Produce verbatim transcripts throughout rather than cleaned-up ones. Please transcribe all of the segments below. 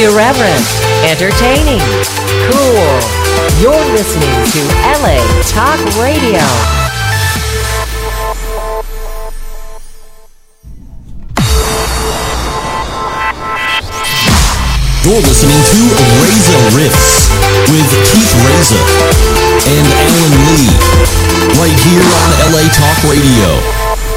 Irreverent, entertaining, cool. You're listening to L A Talk Radio. You're listening to Reza Riffs with Keith Reza and Alan Lee, right here on L A Talk Radio.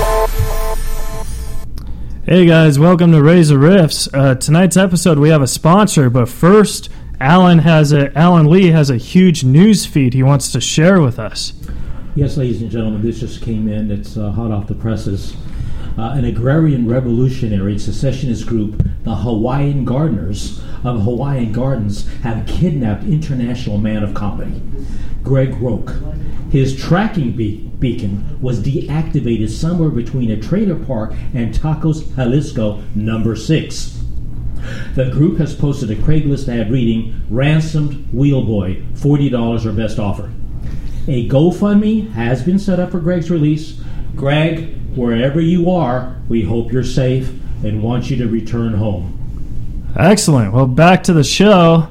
Hey guys, welcome to Reza Riffs. Uh, tonight's episode we have a sponsor, but first, Alan has a Alan Lee has a huge news feed he wants to share with us. Yes, ladies and gentlemen, this just came in. It's uh, hot off the presses. Uh, an agrarian revolutionary secessionist group, the Hawaiian Gardeners of Hawaiian Gardens, have kidnapped international man of comedy, Greg Roke. His tracking be- beacon was deactivated somewhere between a trailer park and Tacos Jalisco number six. The group has posted a Craigslist ad reading, "Ransomed Wheelboy, forty dollars or best offer." A GoFundMe has been set up for Greg's release. Greg, wherever you are, we hope you're safe and want you to return home. Excellent. Well, back to the show.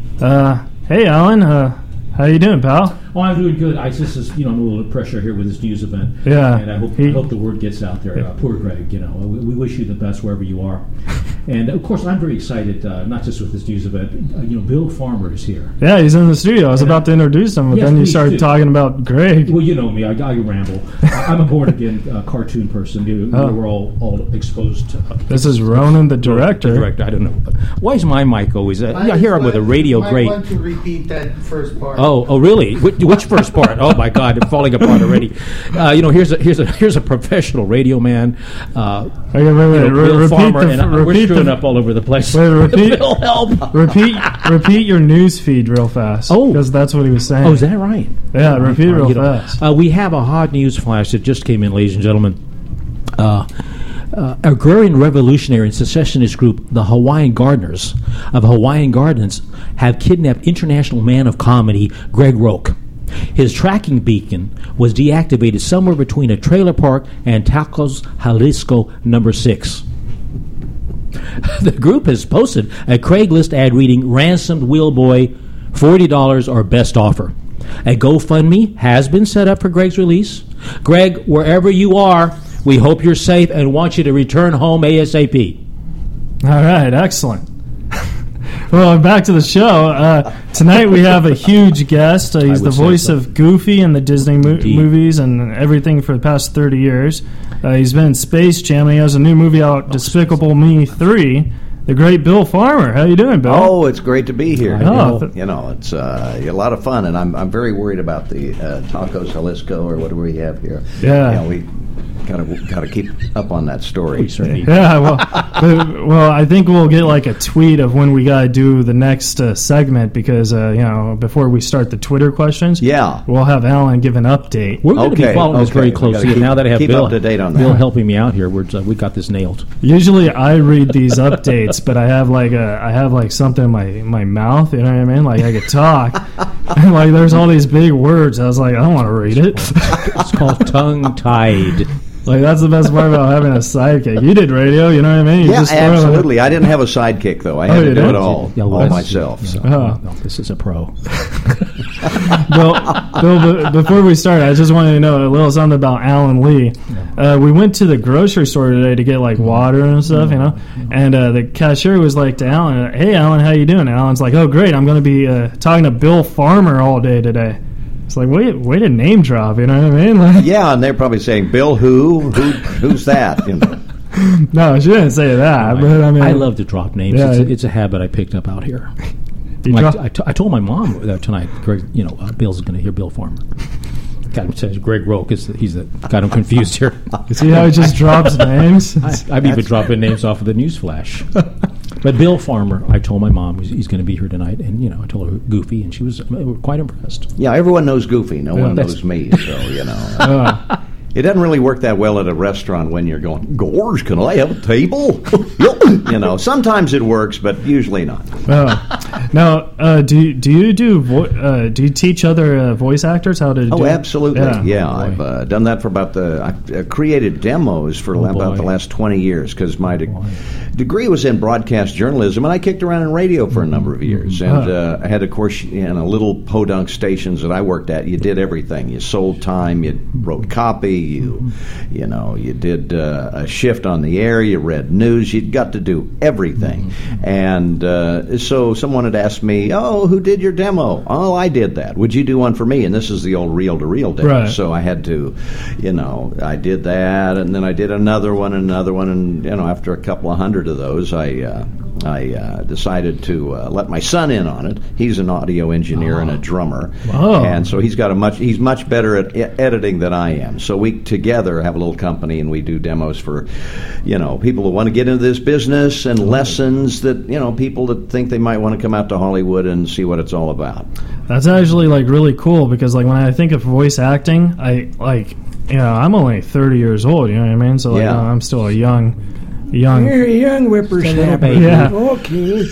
Uh, hey, Alan. Uh, how you doing, pal? Oh, I'm doing good. I just, is, you know, I'm a little pressure here with this news event. Yeah. And I hope, he, I hope the word gets out there. Uh, poor Greg, you know, we, we wish you the best wherever you are. And, of course, I'm very excited, uh, not just with this news event. Uh, you know, Bill Farmer is here. Yeah, he's in the studio. I was and about I, to introduce him, but yes, then you started do. talking about Greg. Well, you know me. I, I ramble. I'm a born-again uh, cartoon person. You, oh. We're all, all exposed to... Uh, this is Ronan, the director. The director. I don't know. Why is my mic always... Uh, yeah, here I'm with a radio I great... I want to repeat that first part. Oh, oh, really? Which, which first part? Oh my God, it's falling apart already. Uh, you know, here's a here's a here's a professional radio man. Uh, okay, wait, wait, you know, re- Bill Farmer, the, and uh, we're screwing the, up all over the place. Wait, repeat, Bill, help! repeat, repeat your news feed real fast. Oh, because that's what he was saying. Oh, is that right? Yeah, oh, repeat it real you know, fast. Uh, we have a hot news flash that just came in, ladies and gentlemen. Uh, Uh, agrarian revolutionary and secessionist group, the Hawaiian Gardeners of Hawaiian Gardens, have kidnapped international man of comedy, Greg Roke. His tracking beacon was deactivated somewhere between a trailer park and Tacos Jalisco number six. The group has posted a Craigslist ad reading, "Ransomed Wheelboy, forty dollars or best offer." A GoFundMe has been set up for Greg's release. Greg, wherever you are, we hope you're safe and want you to return home ASAP. All right, excellent. Well, back to the show. Uh, tonight we have a huge guest. Uh, he's the voice so. of Goofy in the Disney mo- movies and everything for the past thirty years. Uh, he's been in Space Jam, and he has a new movie out, oh, Despicable Me three. The great Bill Farmer. How you doing, Bill? Oh, it's great to be here. Oh, you, know, you know, it's uh, a lot of fun, and I'm I'm very worried about the uh, Tacos Jalisco, or what do we have here? Yeah. You know, we Got to got to keep up on that story. Yeah, well, but, well, I think we'll get like a tweet of when we gotta do the next uh, segment because uh, you know before we start the Twitter questions. Yeah, we'll have Alan give an update. We're going to okay, be following okay. this very closely. Keep, now that I have keep Bill up to date on that. Bill helping me out here, we're uh, we got this nailed. Usually I read these updates, but I have like a I have like something in my my mouth. You know what I mean? Like I could talk, and like there's all these big words. I was like, I don't want to read it. It's called tongue tied. Like, that's the best part about having a sidekick. You did radio, you know what I mean? You yeah, just absolutely. I didn't have a sidekick, though. I had oh, to do did? it all, yeah, well, all myself. So. Oh. No, this is a pro. Bill, Bill, before we start, I just wanted to know a little something about Alan Lee. Uh, we went to the grocery store today to get, like, water and stuff, you know? And uh, the cashier was like to Alan, "Hey, Alan, how you doing?" And Alan's like, "Oh, great. I'm going to be uh, talking to Bill Farmer all day today." It's like, wait, way to name drop, you know what I mean? Like, yeah, and they're probably saying, "Bill who? who who's that?" You know. No, she didn't say that. No, but I, I mean, I love to drop names. Yeah, it's, a, it's a habit I picked up out here. Like, I, t- I told my mom that tonight, Greg, you know, uh, Bill's going to hear Bill Farmer. Got him says Greg Roke is the, he's the got him confused here. You see how he just drops names? I, I'm even dropping names off of the news flash. But Bill Farmer, I told my mom he's, he's going to be here tonight, and you know, I told her Goofy, and she was quite impressed. Yeah, everyone knows Goofy. No yeah, one knows me, so you know. Uh, it doesn't really work that well at a restaurant when you're going, "Gorge, can I have a table?" You know, sometimes it works, but usually not. Uh, Now, uh, do you, do you do vo- uh, do you teach other uh, voice actors how to? Oh, do absolutely. Yeah, Yeah, oh, I've uh, done that for about the. I've uh, created demos for Oh, about boy. the last twenty years because my de- degree was in broadcast journalism, and I kicked around in radio for a number of years. And Huh. uh, I had, of course, in a little podunk stations that I worked at, you did everything. You sold time, you wrote copy, you, you know, you did uh, a shift on the air, you read news. You got to do everything. And uh, so someone had asked me, "Oh, who did your demo?" "Oh, I did that. Would you do one for me?" And this is the old reel-to-reel demo. Right. So I had to, you know, I did that, and then I did another one, and another one, and you know, after a couple of hundred of those, I uh, I uh, decided to uh, let my son in on it. He's an audio engineer and a drummer, Oh. and so he's got a much he's much better at e- editing than I am. So we together have a little company, and we do demos for, you know, people who want to get into this business, and lessons that, you know, people that think they might want to come out to Hollywood and see what it's all about. That's actually like really cool because like when I think of voice acting, I like you know I'm only thirty years old. You know what I mean? So like Yeah. you know, I'm still a young, young. You're a young whippersnapper. Yeah. Okay.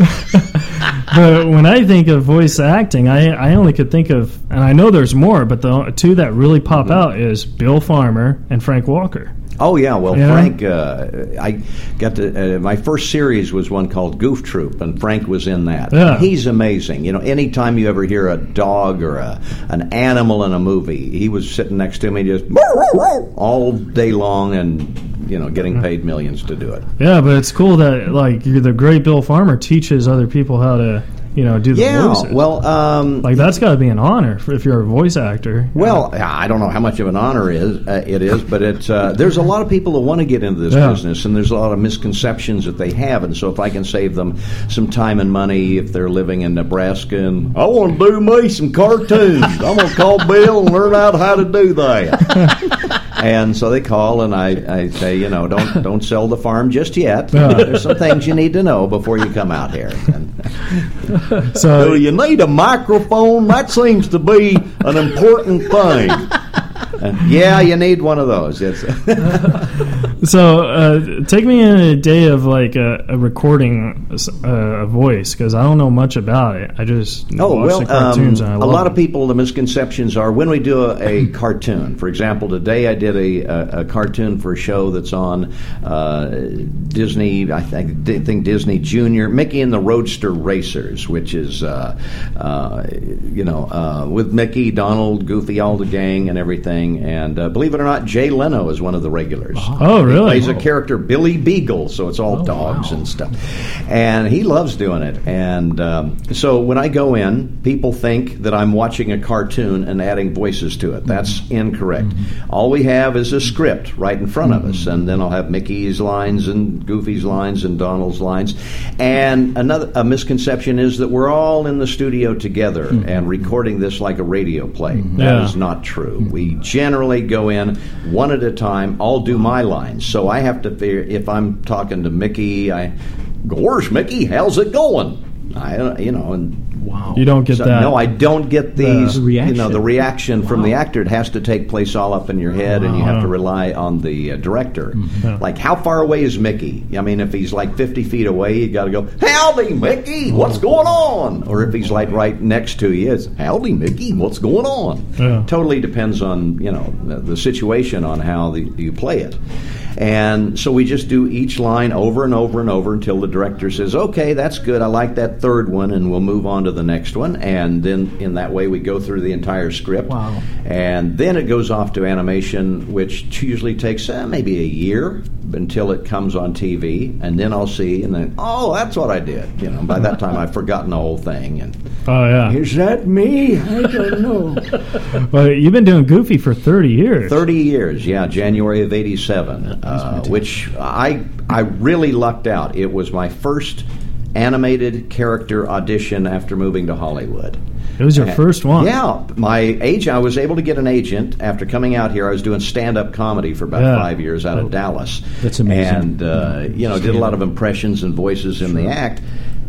But when I think of voice acting, I I only could think of, and I know there's more, but the two that really pop out is Bill Farmer and Frank Walker. Oh yeah, well Yeah. Frank, uh, I got to uh, my first series was one called Goof Troop, and Frank was in that. Yeah. He's amazing. You know, anytime you ever hear a dog or a an animal in a movie, he was sitting next to me just all day long, and you know, getting paid millions to do it. Yeah, but it's cool that like the great Bill Farmer teaches other people how to you know do the Yeah, voices. well, um, like that's got to be an honor for, if you're a voice actor. Well, I don't know how much of an honor is uh, it is, but it's uh, there's a lot of people that want to get into this Yeah. business, and there's a lot of misconceptions that they have. And so, if I can save them some time and money, if they're living in Nebraska, and I want to do me some cartoons, I'm going to call Bill and learn out how to do that. And so they call, and I, I say, you know, don't don't sell the farm just yet. Yeah. There's some things you need to know before you come out here. And, So do you need a microphone? That seems to be an important thing. Uh, yeah, you need one of those. It's So, uh, take me in a day of like a, a recording uh, a voice because I don't know much about it. I just Oh, watch well, the cartoons um, and I a love lot of them. people, the misconceptions are when we do a, a cartoon. For example, today I did a, a, a cartoon for a show that's on uh, Disney, I think, I think Disney Junior, Mickey and the Roadster Racers, which is, uh, uh, you know, uh, with Mickey, Donald, Goofy, all the gang and everything. And uh, believe it or not, Jay Leno is one of the regulars. Oh, really? He plays a character, Billy Beagle, so it's all dogs and stuff. And he loves doing it. And um, so when I go in, people think that I'm watching a cartoon and adding voices to it. That's incorrect. All we have is a script right in front of us, and then I'll have Mickey's lines and Goofy's lines and Donald's lines. And another a misconception is that we're all in the studio together and recording this like a radio play. That Yeah. is not true. We generally go in one at a time. I'll do my lines, so I have to figure if I'm talking to Mickey, I, "Gosh, Mickey, how's it going?" I, you know, and Wow. You don't get so, that. no, I don't get these. The You know, reaction. the reaction from the actor. It has to take place all up in your head, and you have to rely on the uh, director. Yeah. Like, how far away is Mickey? I mean, if he's like fifty feet away, you got to go, "Howdy, Mickey, what's going on?" Or if he's like right next to you, it's, "Howdy, Mickey, what's going on?" Yeah. Totally depends on, you know, the, the situation, on how the, you play it. And so we just do each line over and over and over until the director says, "Okay, that's good. I like that third one," and we'll move on to the next one. And then in that way, we go through the entire script. Wow. And then it goes off to animation, which usually takes uh, maybe a year until it comes on T V. And then I'll see, and then, "Oh, that's what I did." You know, by that time, I've forgotten the whole thing. And Oh yeah. Is that me? I don't know. Well, you've been doing Goofy for thirty years. thirty years, yeah, January of eighty-seven, uh, which I I really lucked out. It was my first animated character audition after moving to Hollywood. It was your Uh, first one. Yeah, my agent. I was able to get an agent after coming out here. I was doing stand-up comedy for about Yeah. five years out of Dallas. That's amazing. And uh, you know, did a lot of impressions and voices in the act.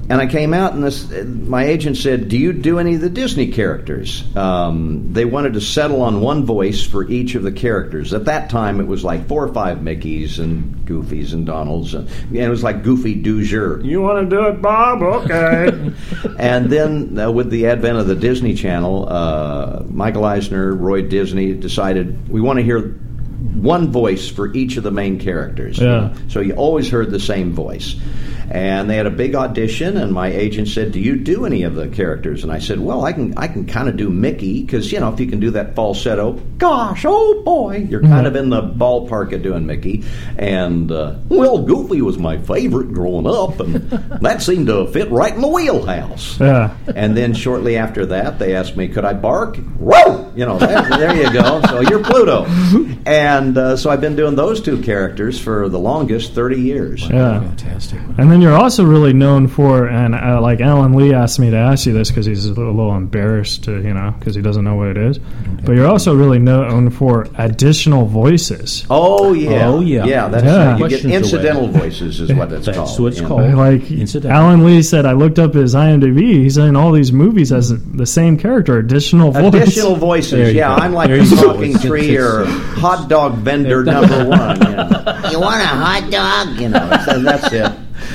And I came out, and this, my agent said, do you do any of the Disney characters? Um, they wanted to settle on one voice for each of the characters. At that time, it was like four or five Mickeys and Goofies and Donalds. And, and it was like Goofy du jour. You want to do it, Bob? Okay. And then uh, with the advent of the Disney Channel, uh, Michael Eisner, Roy Disney decided we want to hear one voice for each of the main characters. Yeah. So you always heard the same voice. And they had a big audition, and my agent said, do you do any of the characters? And I said, well, I can I can kind of do Mickey, because, you know, if you can do that falsetto, gosh, oh boy, you're kind of in the ballpark of doing Mickey. And, uh, well, Goofy was my favorite growing up, and that seemed to fit right in the wheelhouse. Yeah. And then shortly after that, they asked me, could I bark? Whoa! You know, there, there you go. So you're Pluto. And uh, so I've been doing those two characters for the longest, thirty years. Yeah. Fantastic. And then you're also really known for, and uh, like Alan Lee asked me to ask you this because he's a little, a little embarrassed to, you know, because he doesn't know what it is. But you're also really known for additional voices. Oh, yeah. Oh, yeah. Yeah, that's Yeah. right. You get Questions incidental away. voices is what it's That's called. what it's Yeah. called. Like Incidental. Alan Lee said, I looked up his I M D B. He's in all these movies as the same character, additional voice. Additional voices. There you Yeah, go. I'm like There the you go. talking It's- tree it's- or hot dog vendor number one. You, know. You want a hot dog? You know, so that's it.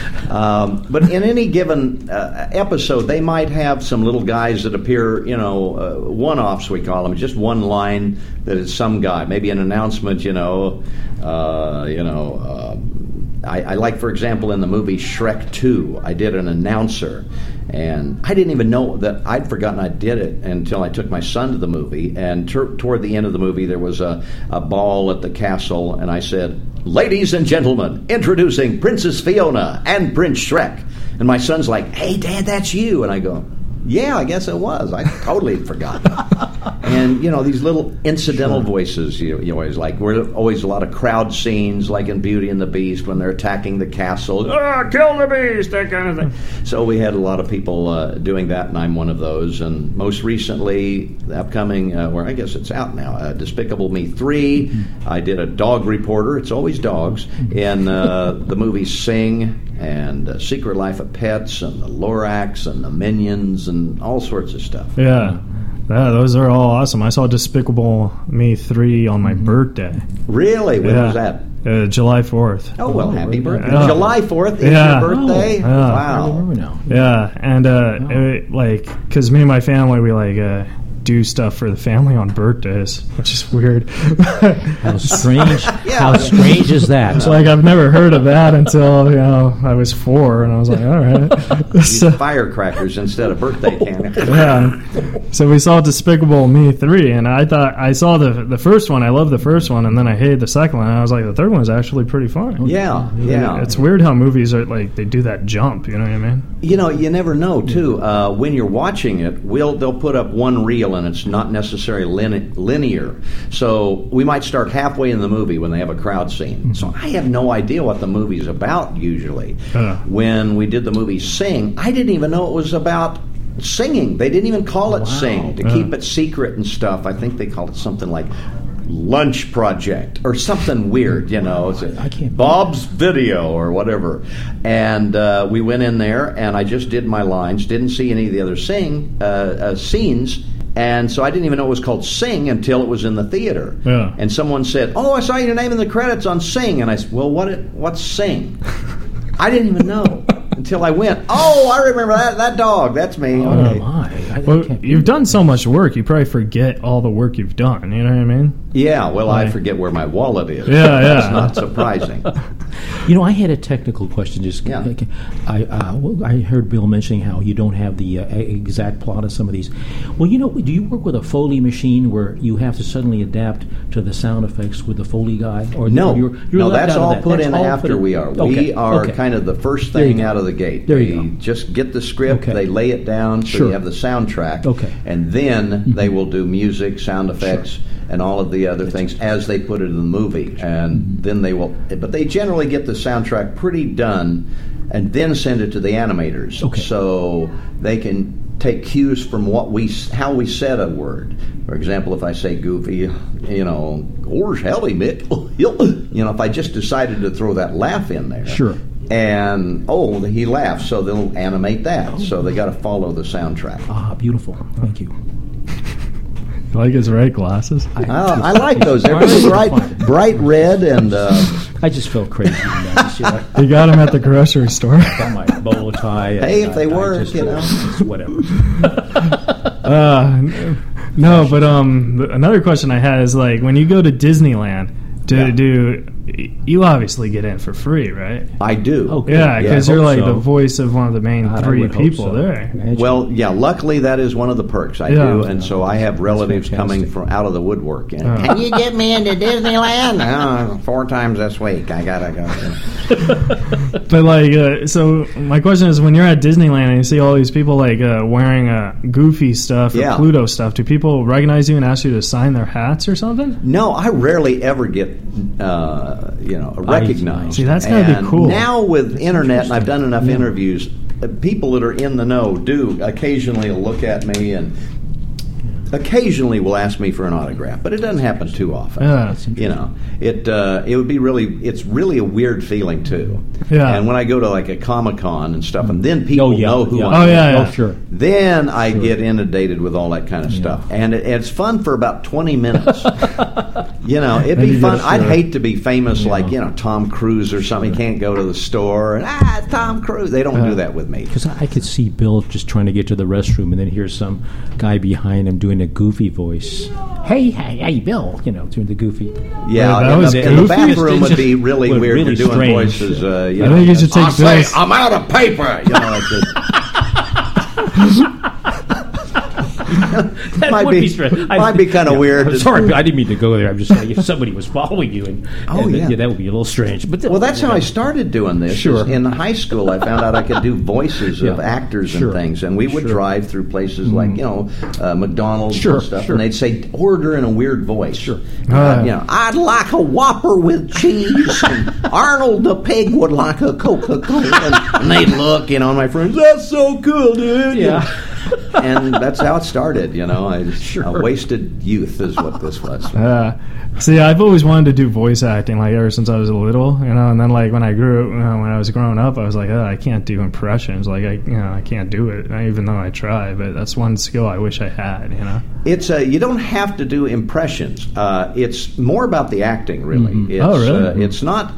Um, but in any given uh, episode, they might have some little guys that appear, you know, uh, one-offs, we call them, just one line that is some guy, maybe an announcement, you know, uh, you know. Uh, I, I like, for example, in the movie Shrek two, I did an announcer, and I didn't even know that I'd forgotten I did it until I took my son to the movie. And ter- toward the end of the movie, there was a, a ball at the castle, and I said, ladies and gentlemen, introducing Princess Fiona and Prince Shrek. And my son's like, hey, Dad, that's you. And I go, yeah, I guess it was. I totally had forgotten. And, you know, these little incidental sure. voices you, you always like. We're always a lot of crowd scenes, like in Beauty and the Beast, when they're attacking the castle. Ah, kill the beast, that kind of thing. So we had a lot of people uh, doing that, and I'm one of those. And most recently, the upcoming, uh, or I guess it's out now, uh, Despicable Me three. Mm-hmm. I did a dog reporter. It's always dogs. In uh, the movie Sing, and uh, Secret Life of Pets, and the Lorax, and the Minions, and all sorts of stuff. Yeah. Yeah, those are all awesome. I saw Despicable Me three on my birthday. Really? When yeah. was that? Uh, July fourth. Oh, well, happy birthday. Yeah. July fourth is Yeah. your birthday? Oh, yeah. Wow. I remember now. Yeah, and uh, it, like, because me and my family, we like uh, do stuff for the family on birthdays, which is weird. How strange! Yeah. How strange is that? It's like I've never heard of that until, you know, I was four, and I was like, all right. Use so, firecrackers instead of birthday candy. yeah. So we saw Despicable Me three, and I thought I saw the the first one. I loved the first one, and then I hated the second one. And I was like, the third one is actually pretty fun. Yeah, yeah. It's weird how movies are like they do that jump. You know what I mean? You know, you never know, too. Uh, when you're watching it, we'll, they'll put up one reel, and it's not necessarily line- linear. So we might start halfway in the movie when they have a crowd scene. So I have no idea what the movie's about, usually. Uh. When we did the movie Sing, I didn't even know it was about singing. They didn't even call it Wow. Sing, to Uh. keep it secret and stuff. I think they called it something like Lunch Project or something weird, you know. It's a- I can't Bob's Video or whatever. And uh, we went in there, and I just did my lines, didn't see any of the other sing uh, uh, scenes, and so I didn't even know it was called Sing until it was in the theater. Yeah. And someone said, "Oh, I saw your name in the credits on Sing," and I said, "Well, what? It, what's Sing?" I didn't even know until I went, "Oh, I remember that that dog. That's me." Oh Okay. my! I, I Well, can't you've done so much work, you probably forget all the work you've done. You know what I mean? Yeah. Well, I Right. forget where my wallet is. Yeah, yeah. It's not surprising. You know, I had a technical question. Just Yeah. I uh, well, I heard Bill mentioning how you don't have the uh, exact plot of some of these. Well, you know, do you work with a Foley machine where you have to suddenly adapt to the sound effects with the Foley guy? Or No, you're, you're no, left that's out of all that. put That's in all after put in- we are. Okay, We are okay. kind of the first There you thing go. out of the gate. There they you go. just get the script, Okay. they lay it down, so Sure. you have the soundtrack, Okay. and then they will do music, sound effects, and all of the other things as they put it in the movie, and Mm-hmm. then they will. But they generally get the soundtrack pretty done, and then send it to the animators, Okay. so they can take cues from what we how we said a word. For example, if I say Goofy, you know, gosh, howdy, Mick, you know, if I just decided to throw that laugh in there, Sure. And, oh, he laughs, so they'll animate that. So they got to follow the soundtrack. Ah, beautiful. Thank you. You like his red glasses? I, I like those. They're very bright, bright red, and uh, I just felt crazy. You know, You got him at the grocery store. got my bow tie. And Hey, if I- they I work, just- you know. it's whatever. Uh, no, but um, th- another question I had is like when you go to Disneyland, do Yeah. do you obviously get in for free, right? I do. Okay. Yeah, Yeah, because I you're hope like so. the voice of one of the main God, I three would hope people so. there. Imagine. Well, yeah, luckily that is one of the perks I Yeah. do, and so I have relatives coming fantastic. from out of the woodwork. And, Uh. Can you get me into Disneyland? Oh, four times this week. I gotta go. But like, uh, so my question is, when you're at Disneyland and you see all these people like uh, wearing uh, Goofy stuff or Yeah. Pluto stuff, do people recognize you and ask you to sign their hats or something? No, I rarely ever get, uh, you know, recognized. See, that's gotta be And cool. Now with internet, and I've done enough interviews, uh, people that are in the know do occasionally look at me and occasionally will ask me for an autograph, but it doesn't happen too often. Yeah. You know, it uh, it would be really, it's really a weird feeling too. Yeah. And when I go to like a Comic Con and stuff, and then people Oh, yeah, know who yeah. I am. Oh, yeah, yeah. Oh, sure. Then I get inundated with all that kind of stuff, and it, it's fun for about twenty minutes. You know, it'd Then be you fun. get I'd sure. hate to be famous like you know Tom Cruise or something. He can't go to the store and ah, it's Tom Cruise. They don't do that with me. Because I could see Bill just trying to get to the restroom, and then hear some guy behind him doing a Goofy voice. Hey, hey, hey, Bill! You know, doing the Goofy. Yeah, that in, was the, in the goofy? bathroom would be Just- really well, weird. really You're doing strange. voices. Uh, you I know, think you should take I say, Bill's- I'm out of paper. You know, like That Might would be- be, strange. I- might be kinda yeah, weird. I'm sorry, I didn't mean to go there. I'm just saying, if somebody was following you, and, Oh, and yeah. that would be a little strange. But Well, that's how I started doing this. Sure. is In high school, I found out I could do voices of Yeah. actors Sure. and things, and we would Sure. drive through places like you know uh, McDonald's Sure, and stuff, sure. and they'd say order in a weird voice. Sure. Uh, Ah. you know, I'd like a Whopper with cheese, and Arnold the pig would like a Coca-Cola, and, and they'd look, you know, and my friends, that's so cool, dude. You Yeah. know? And that's how it started. You know, I just a wasted youth is what this was. Uh, see, I've always wanted to do voice acting, like ever since I was little, you know. And then, like when I grew, you know, when I was growing up, I was like, oh, I can't do impressions. Like, I, you know, I can't do it, even though I try. But that's one skill I wish I had, you know. It's uh, you don't have to do impressions. Uh, it's more about the acting, really. It's, Oh, really? Uh, it's not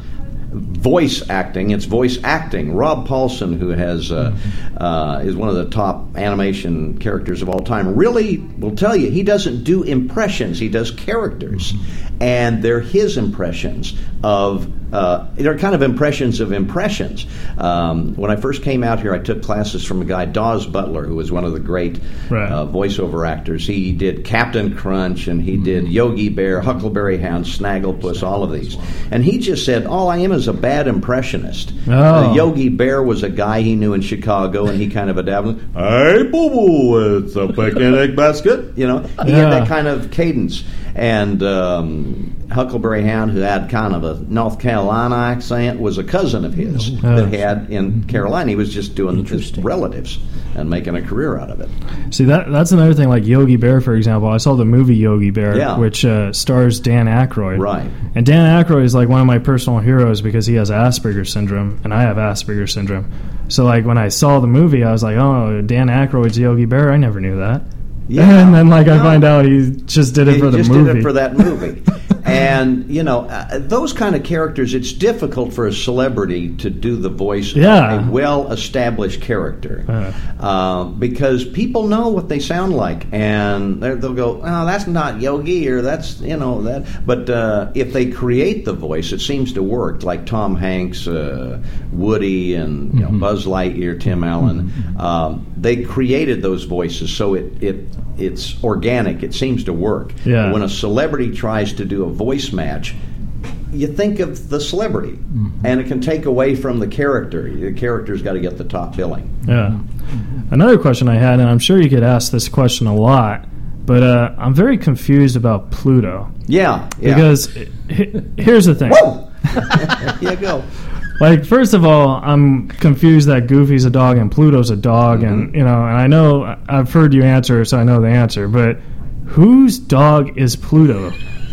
voice acting; it's voice acting. Rob Paulson, who has uh, uh, is one of the top animation characters of all time, really will tell you he doesn't do impressions; he does characters, and they're his impressions of. Uh, they're kind of impressions of impressions. Um, when I first came out here, I took classes from a guy, Dawes Butler, who was one of the great Right. uh, voiceover actors. He did Captain Crunch, and he did Yogi Bear, Huckleberry Hound, Snagglepuss, all of these. And he just said, all I am is a bad impressionist. Oh. Uh, Yogi Bear was a guy he knew in Chicago, and he kind of adapted, hey, boo-boo, it's a picnic basket. You know, he Yeah. had that kind of cadence. And um, Huckleberry Hound, who had kind of a North Carolina accent, was a cousin of his Oh. that had in Carolina. He was just doing his Interesting. relatives and making a career out of it. See, that that's another thing. Like Yogi Bear, for example, I saw the movie Yogi Bear, Yeah. which uh, stars Dan Aykroyd. Right. And Dan Aykroyd is like one of my personal heroes because he has Asperger's syndrome, and I have Asperger's syndrome. So, like when I saw the movie, I was like, "Oh, Dan Aykroyd's Yogi Bear." I never knew that. Yeah. And then, like, I No. find out he just did it He for the just movie. did it for that movie. And, you know, uh, those kind of characters, it's difficult for a celebrity to do the voice Yeah. of a well-established character. Uh. Uh, because people know what they sound like. And they're- they'll go, oh, that's not Yogi, or that's, you know, that. But uh, if they create the voice, it seems to work. Like Tom Hanks, uh, Woody, and you know, Buzz Lightyear, Tim Allen. Um, they created those voices, so it, it it's organic. It seems to work. Yeah. When a celebrity tries to do a voice match, you think of the celebrity, and it can take away from the character. The character's got to get the top billing. Yeah. Another question I had, and I'm sure you get asked this question a lot, but uh, I'm very confused about Pluto. Yeah, yeah. Because he- here's the thing. Whoa! There you go. Like, first of all, I'm confused that Goofy's a dog and Pluto's a dog, Mm-hmm. and, you know, and I know I've heard you answer, so I know the answer, but whose dog is Pluto?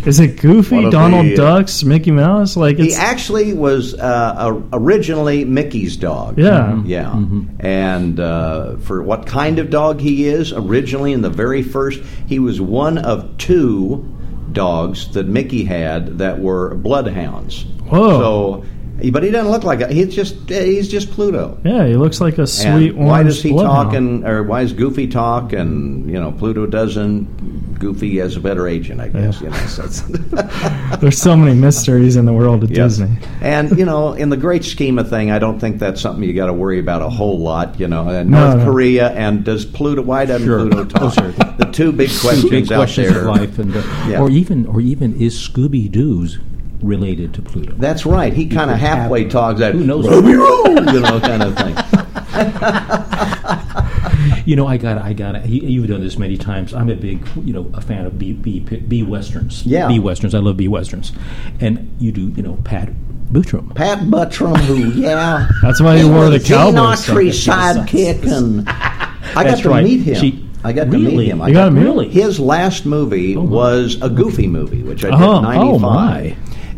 Is it Goofy, One of Donald the, uh, Ducks, Mickey Mouse? Like He it's actually was uh, uh, originally Mickey's dog. yeah. Yeah. And uh, for what kind of dog he is, originally in the very first, he was one of two dogs that Mickey had that were bloodhounds. Whoa. So, but he doesn't look like a, he's just he's just Pluto. Yeah, he looks like a sweet And why orange does he bloodhound. talk and or why does Goofy talk and you know Pluto doesn't? Goofy has a better agent, I guess. Yeah. You know, so it's There's so many mysteries in the world of Yes. Disney. And, you know, in the great scheme of thing, I don't think that's something you got to worry about a whole lot. You know, uh, No, North no. Korea and does Pluto, why doesn't Sure. Pluto talk? Those are The two big questions big out questions there. of life, and uh, Yeah. or even or even is Scooby Doo's related to Pluto? That's right. He kind of could have- halfway talks that, Who knows? you know, kind of thing. You know, I got, I got. You've done this many times. I'm a big, you know, a fan of B B B westerns. Yeah. B westerns. I love B westerns, and you do, you know, Pat Buttram. Pat Buttram, who, yeah. That's why he wore the Gene cowboy stuff. Autry's sidekick, and I got That's to right. meet him. She- I got to meet Really? him. I You got to meet Really? His last movie Oh, my. was a Goofy movie, which I did Oh, in ninety-five. oh, my.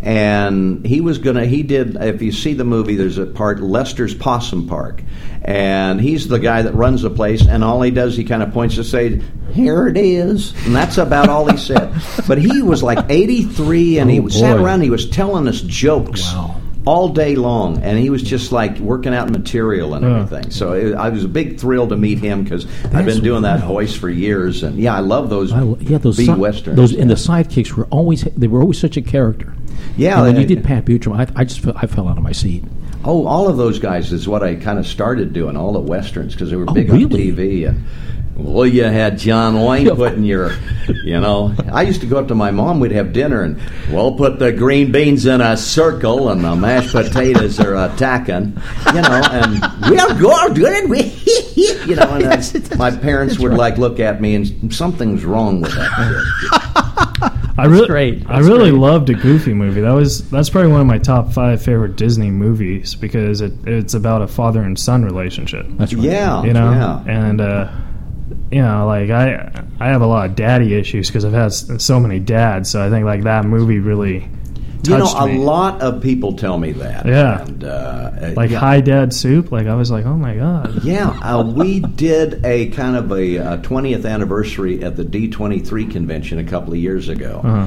And he was going to, he did, if you see the movie, there's a part, Lester's Possum Park. And he's the guy that runs the place, and all he does, he kind of points to say, here it is. And that's about all he said. But he was like eighty-three, and he Oh, sat boy. around, and he was telling us jokes. Wow. All day long, and he was just like working out material and Yeah. everything. So it, I was a big thrill to meet him because I've That's been doing that wow. voice for years, and yeah, I love those I, lo- yeah, those B si- westerns. Those and the sidekicks were always they were always such a character. Yeah, And when they- you did Pat Buttram, I, I just fell, I fell out of my seat. Oh, all of those guys is what I kind of started doing, all the westerns, because they were Oh, big on really? T V. And, well, you had John Wayne putting your, you know, I used to go up to my mom, we'd have dinner, and, well, put the green beans in a circle, and the mashed potatoes are attacking, you know, and we're going good, we, you know, and uh, my parents would, like, look at me, and something's wrong with that kid. I really, great. I That's really great. loved a Goofy movie. That was that's probably one of my top five favorite Disney movies because it, it's about a father and son relationship. That's right. Yeah, You know, yeah. and uh, you know, like I I have a lot of daddy issues because I've had s- so many dads. So I think like that movie really You know, touched a me. lot of people tell me that. Yeah. And, uh, Like yeah. Hi Dad Soup. Like I was like, oh my god. Yeah, uh, we did a kind of a uh, twentieth anniversary at the D twenty-three convention a couple of years ago. Uh-huh.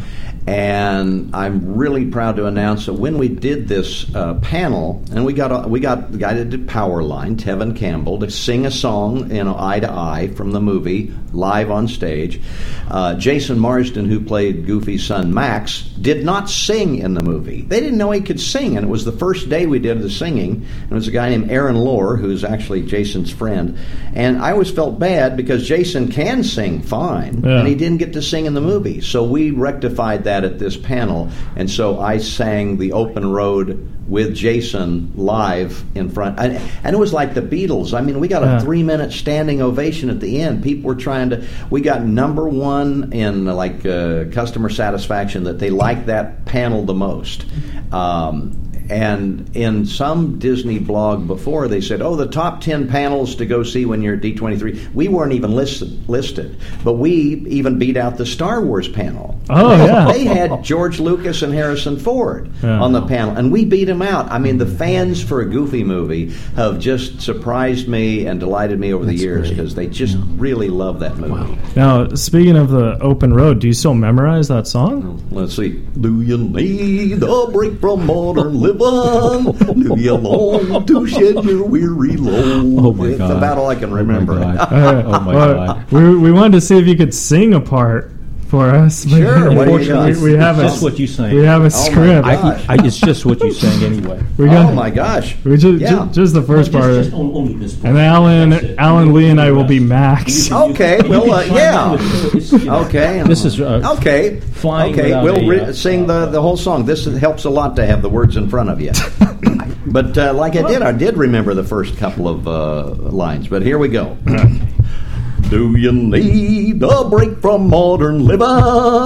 And I'm really proud to announce that when we did this uh, panel, and we got a, we got the guy that did Powerline, Tevin Campbell, to sing a song, you know, eye to eye from the movie live on stage. Uh, Jason Marsden, who played Goofy's son Max, did not sing in the movie. They didn't know he could sing, and it was the first day we did the singing. And it was a guy named Aaron Lohr, who's actually Jason's friend. And I always felt bad because Jason can sing fine, Yeah. and he didn't get to sing in the movie. So we rectified that at this panel, and so I sang the Open Road with Jason live in front, and, and it was like the Beatles. I mean, we got a Yeah. three-minute standing ovation at the end. People were trying to. We got number one in like uh, customer satisfaction that they liked that panel the most. Um, and in some Disney blog before, they said, oh, the top ten panels to go see when you're at D twenty-three. We weren't even listed, listed, but we even beat out the Star Wars panel. Oh yeah. They had George Lucas and Harrison Ford Yeah. on the panel, and we beat them out. I mean, the fans for a Goofy movie have just surprised me and delighted me over the That's years great. because they just really love that movie. Now speaking of the Open Road, do you still memorize that song? Let's see. Do you need a break from modern living? Do you long to shed your weary load? Oh, my It's God. about all I can Oh, my remember. God. Uh, Oh, my well, God. We we wanted to see if you could sing a part for us. but Sure, what do you unfortunately, got? we, we have a Just what you sang. we have a my script. God. I, I, it's just what you sang anyway. we got Oh my gosh! we just, Yeah. just just the first Just- part. just on- only this part. And Alan, That's it. Alan Lee, and I will be You Max. can- Okay, you well, can uh, chime yeah. in with this, you know. Okay. This is uh, Okay. Flying Okay, without we'll a, re- uh, sing the, the whole song. This helps a lot to have the words in front of you. But uh, like I did, I did remember the first couple of uh, lines. But here we go. Do you need a break from modern living?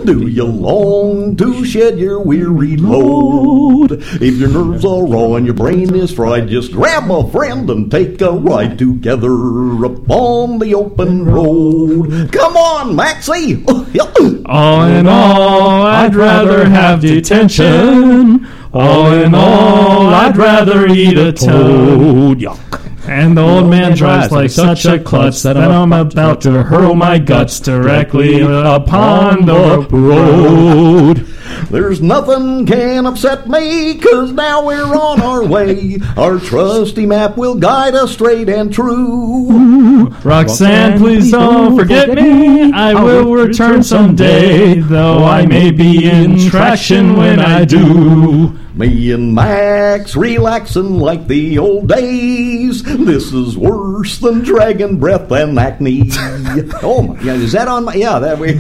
Do you long to shed your weary load? If your nerves are raw and your brain is fried, just grab a friend and take a ride together upon the open road. Come on, Maxie! All in all, I'd rather have detention. All in all, I'd rather eat a toad. And the old man drives like such a klutz that I'm about to hurl my guts directly upon the road. There's nothing can upset me, 'cause now we're on our way. Our trusty map will guide us straight and true. Roxanne, please don't forget me. I will return someday, though I may be in traction when I do. Me and Max relaxing like the old days. This is worse than dragon breath and acne. Oh my! Yeah, is that on my? Yeah, that we.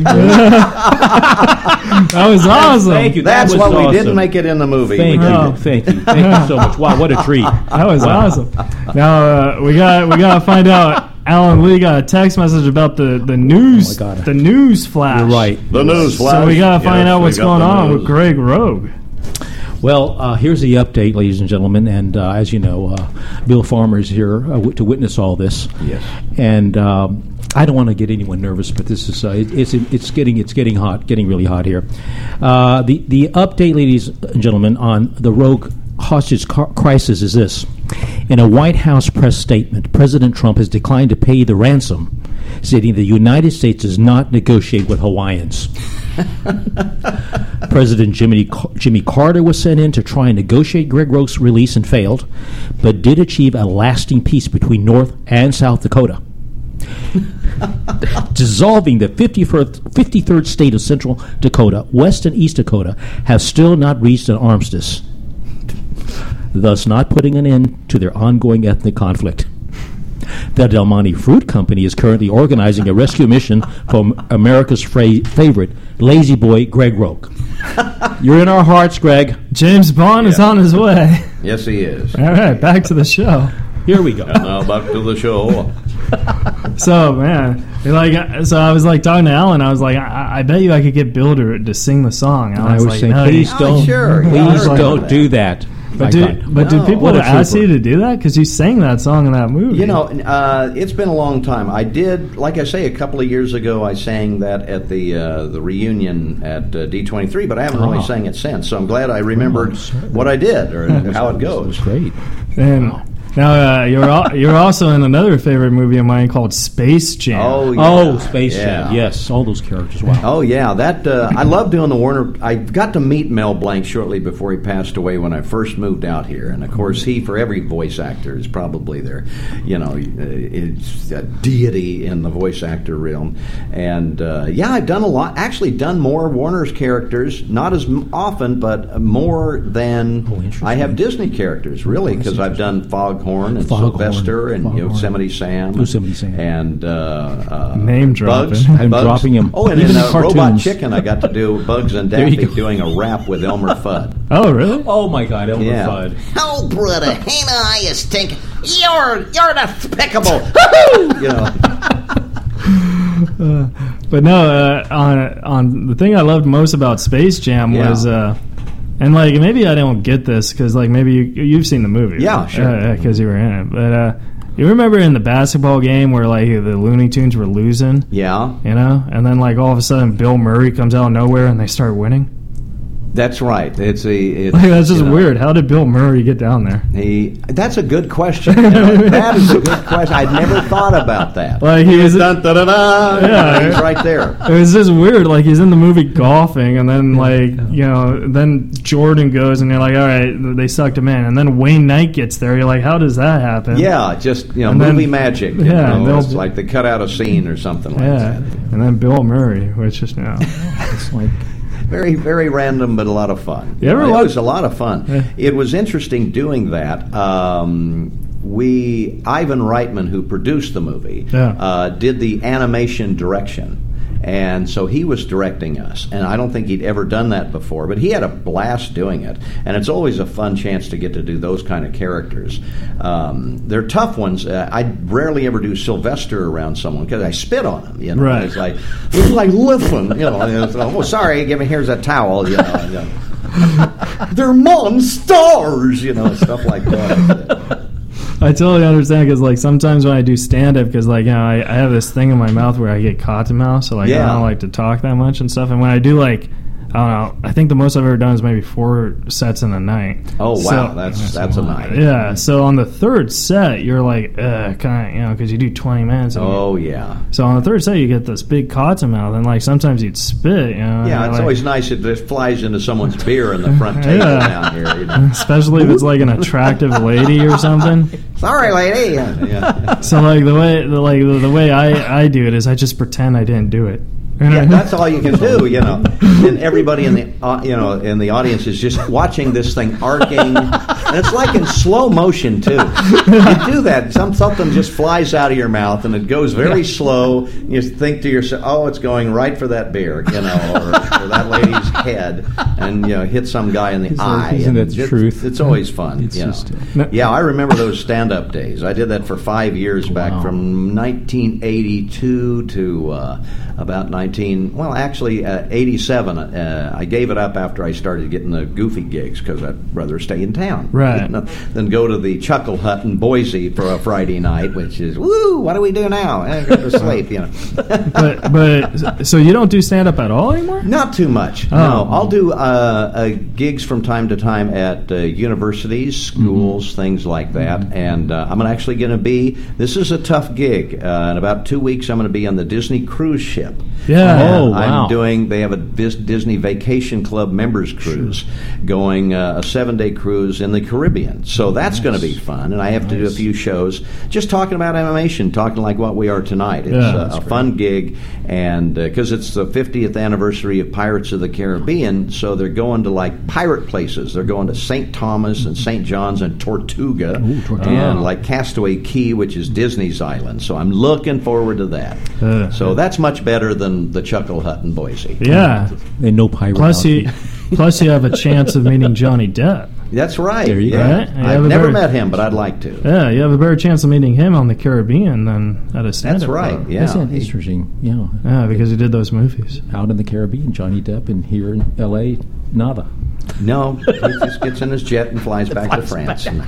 That was awesome. Thank you. That's that was why awesome. we didn't make it in the movie. Thank We you. No. Thank you. Thank you so much. Wow, what a treat. That was awesome. Now uh, we got we got to find out. Alan Lee got a text message about the the news Oh, my God. the news flash. You're right. The news flash. So we got to find Yes, out we what's got going the on news. with Greg Rogue. Well, uh, here's the update, ladies and gentlemen. And uh, as you know, uh, Bill Farmer is here uh, w- to witness all this. Yes. And um, I don't want to get anyone nervous, but this is uh, it, it's it's getting it's getting hot, getting really hot here. Uh, the the update, ladies and gentlemen, on the Rogue hostage car- crisis is this: in a White House press statement, President Trump has declined to pay the ransom, stating the United States does not negotiate with Hawaiians. President Jimmy Jimmy Carter was sent in to try and negotiate Greg Rogue's release and failed, but did achieve a lasting peace between North and South Dakota, dissolving the fifty-third state of Central Dakota. West and East Dakota have still not reached an armistice, thus not putting an end to their ongoing ethnic conflict. The Del Monte Fruit Company is currently organizing a rescue mission from America's fra- favorite lazy boy, Greg Rogue. You're in our hearts, Greg. James Bond is Yeah. on his way. Yes, he is. All right, back to the show. Here we go. Now back to the show. So man, like, so I was like talking to Alan. I was like, I, I bet you I could get Bill to, to sing the song. I was was like, saying, no, please you- Oh, don't, sure. Yeah, please I heard don't about do that. But My do, God. but do No. people What a ask trooper. you to do that? Because you sang that song in that movie. You know, uh, it's been a long time. I did, like I say, a couple of years ago, I sang that at the uh, the reunion at uh, D twenty-three, but I haven't really Oh. sang it since. So I'm glad I remembered what I did or how it It goes. was great. And now uh, you're al- you're also in another favorite movie of mine called Space Jam. Oh, yeah. Oh, Space Yeah. Jam. Yes, all those characters. Wow. Oh yeah, that uh, I love doing the Warner. I got to meet Mel Blanc shortly before he passed away when I first moved out here, and of course he, for every voice actor, is probably their, you know, uh, it's a deity in the voice actor realm. And uh, yeah, I've done a lot. Actually, done more Warner's characters, not as m- often, but more than Oh, interesting. I have Disney characters, really, Oh, that's because I've done Foghorn and Foghorn, Sylvester and Foghorn. Yosemite Sam, Yosemite Sam. and uh, uh, Name dropping. Bugs. I'm Bugs. dropping him. Oh, and Even in in uh, Robot cartoons. Chicken, I got to do Bugs and There you Daffy go. doing a rap with Elmer Fudd. Oh, really? Oh my God, Elmer Yeah. Fudd. Oh, brother, ain't I a stink? You're you're despicable. You know, But no, uh, on on the thing I loved most about Space Jam Yeah. was, uh, and like maybe I don't get this because like maybe you you've seen the movie, Yeah, right? sure. because you were in it. But uh, you remember in the basketball game where like the Looney Tunes were losing, yeah, you know, and then like all of a sudden Bill Murray comes out of nowhere and they start winning. that's right. It's a. It's, Like that's just you know, weird. How did Bill Murray get down there? He. That's a good question. You know, that is a good question. I'd never thought about that. Like he was. Dun, da, da, da. Yeah. He's right there. It was just weird. Like he's in the movie golfing, and then like you know, then Jordan goes, and you're like, all right, they sucked him in, and then Wayne Knight gets there. You're like, how does that happen? Yeah, just you know, And then- movie magic. You yeah, know, they'll- it's like they cut out a scene or something like yeah. that. And then Bill Murray, which is you know, It's like Very, very random, but a lot of fun. You ever it watch- was a lot of fun. Yeah. It was interesting doing that. Um, we Ivan Reitman, who produced the movie, Yeah. uh, did the animation direction. And so he was directing us, and I don't think he'd ever done that before, but he had a blast doing it, and it's always a fun chance to get to do those kind of characters. Um, they're tough ones. Uh, I rarely ever do Sylvester around someone because I spit on him. You know, Right. it's like it's like listen, you know. And it's, oh, sorry, give me here's a towel. You know, and, you know. They're monsters, you know, stuff like that. I totally understand because like sometimes when I do stand up, because like you know I, I have this thing in my mouth where I get cotton mouth, so like Yeah. I don't like to talk that much and stuff. And when I do like I don't know, I think the most I've ever done is maybe four sets in a night. Oh wow, So- that's that's a night. Yeah, so on the third set, you're like, uh, kind of, you know, because you do twenty minutes. and Oh yeah. So on the third set, you get this big cotton mouth, and like sometimes you'd spit, you know. Yeah, and, it's like, always nice if it flies into someone's beer in the front table Yeah. down here. You know. especially if it's like an attractive lady or something. Sorry, lady. Yeah, yeah. So like the way, the, like the, the way I, I do it is I just pretend I didn't do it. Yeah, that's all you can do, you know. And everybody in the uh, you know in the audience is just watching this thing arcing, and it's like in slow motion too. You do that, some something just flies out of your mouth, and it goes very slow. You think to yourself, "Oh, it's going right for that beer," you know, or, or that lady's head, and you know, hit some guy in the Isn't eye. that- isn't and that the it's, truth? It's always fun. It's you know. just- Yeah, I remember those stand-up days. I did that for five years back Wow. from nineteen eighty-two to uh, about nineteen. Well, actually, uh, eighty-seven. Uh, I gave it up after I started getting the goofy gigs because I'd rather stay in town, Right. you know, than go to the Chuckle Hut in Boise for a Friday night, which is woo. What do we do now? Eh, go to sleep, you know. But but so you don't do stand up at all anymore? Not too much. Oh. No, I'll do uh, uh, gigs from time to time at uh, universities, schools, Mm-hmm. things like that. And uh, I'm actually going to be. This is a tough gig. Uh, in about two weeks, I'm going to be on the Disney cruise ship. Yeah. And Oh, wow. I'm doing. They have a Vis- Disney Vacation Club members cruise, going uh, a seven day cruise in the Caribbean. So that's going to be fun. And I have to do a few shows, just talking about animation, talking like what we are tonight. It's Yeah, uh, a fun gig, and because it's the fiftieth anniversary of Pirates of the Caribbean, so they're going to like pirate places. They're going to Saint Thomas and Saint John's and Tortuga, Ooh, Tortuga. and like Castaway Key, which is Disney's island. So I'm looking forward to that. Uh, So that's much better than the Chuckle Hut in Boise. Yeah. And no pirate. Plus you, plus you have a chance of meeting Johnny Depp. That's right. There you go. yeah. Right? You I've have a never very- met him, but I'd like to. Yeah, you have a better chance of meeting him on the Caribbean than at a stand up. That's right. club. Yeah. Isn't that interesting? Yeah. Yeah, because he did those movies. Out in the Caribbean, Johnny Depp, and here in L A, nada. No, he just gets in his jet and flies back to France. And-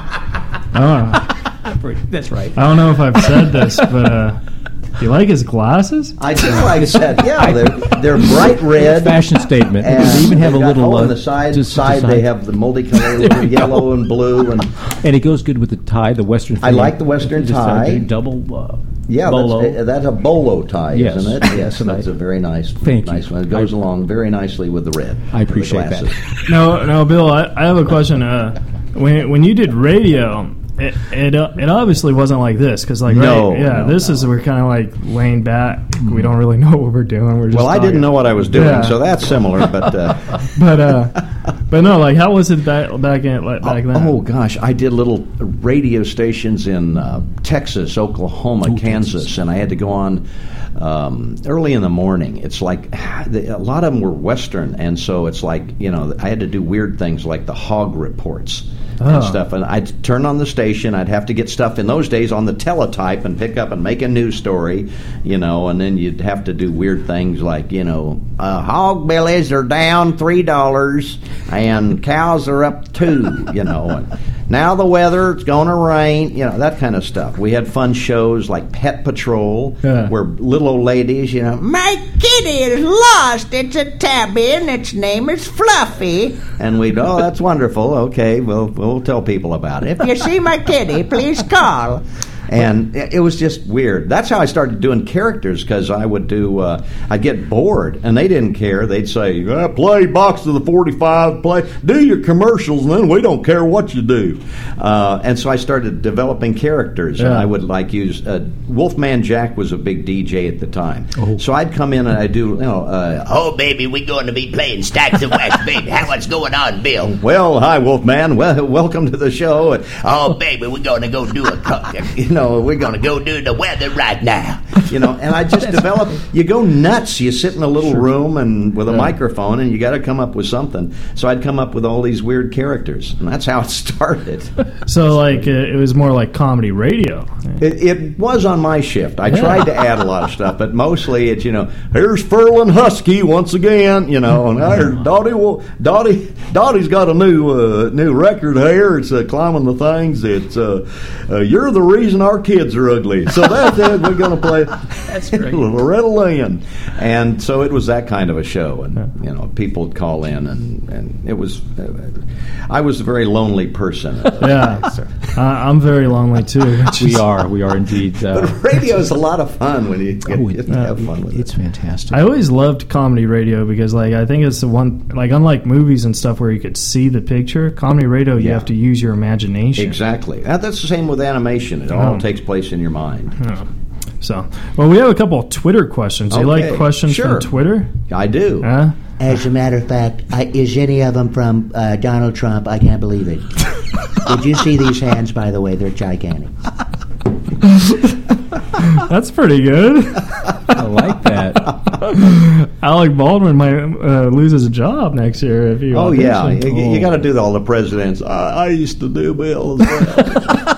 Oh, That's right. I don't know if I've said this, but uh, do you like his glasses? I do like that. Yeah, they're, they're bright red. Fashion statement. And they even have a they've got- little. oh, uh, on the side, just- side just they have the multicolored yellow and blue, and and it goes good with the tie, the Western. I like the Western Just, uh, tie. double. Uh, yeah, bolo. that's, uh, that's a bolo tie, Yes. isn't it? Yes, And that's I- a very nice, Thank you. nice one. It goes I- along very nicely with the red. I with the appreciate that. glasses. No, no, Bill. I, I have a question. Uh, when when you did radio, it it, uh, it obviously wasn't like this because like No, right, yeah, no, this no. is we're kind of like laying back. We don't really know what we're doing. We're just Well, I didn't talking. know what I was doing, Yeah. so that's similar. But uh, But uh, but no, like how was it back back in like, back then? oh gosh, I did little radio stations in uh, Texas, Oklahoma, Kansas, and I had to go on um, early in the morning. It's like the, a lot of them were Western, and so it's like you know I had to do weird things like the hog reports. And Oh. stuff, and I'd turn on the station. I'd have to get stuff in those days on the teletype and pick up and make a news story, you know. And then you'd have to do weird things like, you know, uh, hog bellies are down three dollars and cows are up two, you know. And now the weather, it's going to rain, you know, that kind of stuff. We had fun shows like Pet Patrol, Yeah. where little old ladies, you know, My kitty is lost. It's a tabby and its name is Fluffy. and we'd, oh, that's wonderful. Okay, we'll we'll tell people about it. If you see my kitty, please call. And it it was just weird. That's how I started doing characters, because I would do, uh, I'd get bored, and they didn't care. They'd say, uh, play Box of the forty-five, play, do your commercials, and then we don't care what you do. Uh, and so I started developing characters, and Yeah. I would like use, uh, Wolfman Jack was a big D J at the time. Oh. So I'd come in and I'd do, you know, uh, Oh, baby, we're going to be playing Stacks of Wax, baby. How what's going on, Bill? well, hi, Wolfman, well, welcome to the show. And, Oh, baby, we're going to go do a co- you know, we're going to go do the weather right now. You know, and I just developed, you go nuts. You sit in a little Sure. room and with a Yeah. microphone, and you got to come up with something. So I'd come up with all these weird characters, and that's how it started. So, like, uh, it was more like comedy radio. It, it was on my shift. I tried to add a lot of stuff, but mostly it's, you know, here's Furlan Husky once again, you know, and there's Dottie, will- Dottie, Dottie's got a new uh, new record here. It's uh, climbing the things. It's uh, uh, you're the reason our kids are ugly. So that's it. We're going to play That's great. Loretta Lynn. And so it was that kind of a show, and you know, people would call in, and, and it was. Uh, I was a very lonely person. Yeah, uh, I'm very lonely too. We are. We are indeed. Uh, But radio is a lot of fun when you get, oh, you it, have fun with it's it. fantastic. I always loved comedy radio because, like, I think it's the one, like, unlike movies and stuff where you could see the picture, comedy radio, you Yeah. have to use your imagination. Exactly. That, that's the same with animation. It all Oh. takes place in your mind. Yeah. So, well, we have a couple of Twitter questions. Do you Okay, like questions sure. from Twitter? I do. Huh? As a matter of fact, I, is any of them from uh, Donald Trump? I can't believe it. Did you see these hands, by the way? They're gigantic. That's pretty good. I like that. Alec Baldwin might uh, lose his job next year if you. Oh, yeah. audition. You, you got to do all the presidents. I, I used to do Bill as well.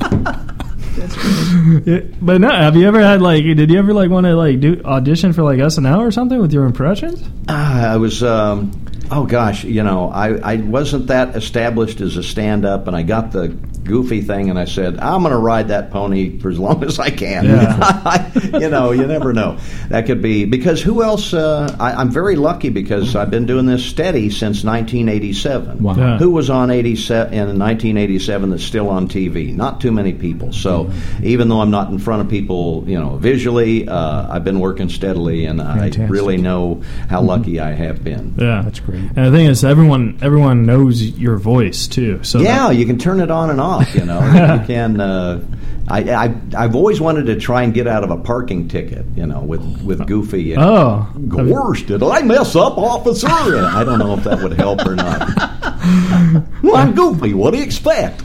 Yeah, but no, have you ever had like? Did you ever like want to like do audition for like S N L or something with your impressions? Ah, I was, um, oh gosh, you know, I, I wasn't that established as a stand-up, and I got the goofy thing, and I said, I'm going to ride that pony for as long as I can. Yeah. You know, you never know. That could be, because who else, uh, I, I'm very lucky because I've been doing this steady since nineteen eighty-seven. Wow. Yeah. Who was on eighty-seven in nineteen eighty-seven that's still on T V? Not too many people. So even though I'm not in front of people, you know, visually, uh, I've been working steadily, and Fantastic. I really know how lucky I have been. Yeah, That's great. And the thing is, everyone everyone knows your voice too. So Yeah, that- you can turn it on and off. You know, you can. Uh, I, I I've always wanted to try and get out of a parking ticket. You know, with with Goofy. You know. Oh, Gosh, did I mess up, officer? I don't know if that would help or not. Well, I'm Goofy. What do you expect?